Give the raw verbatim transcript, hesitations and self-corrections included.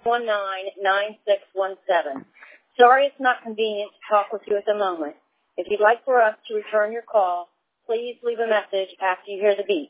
one nine nine six one seven. Sorry it's not convenient to talk with you at the moment. If you'd like for us to return your call, please leave a message after you hear the beep.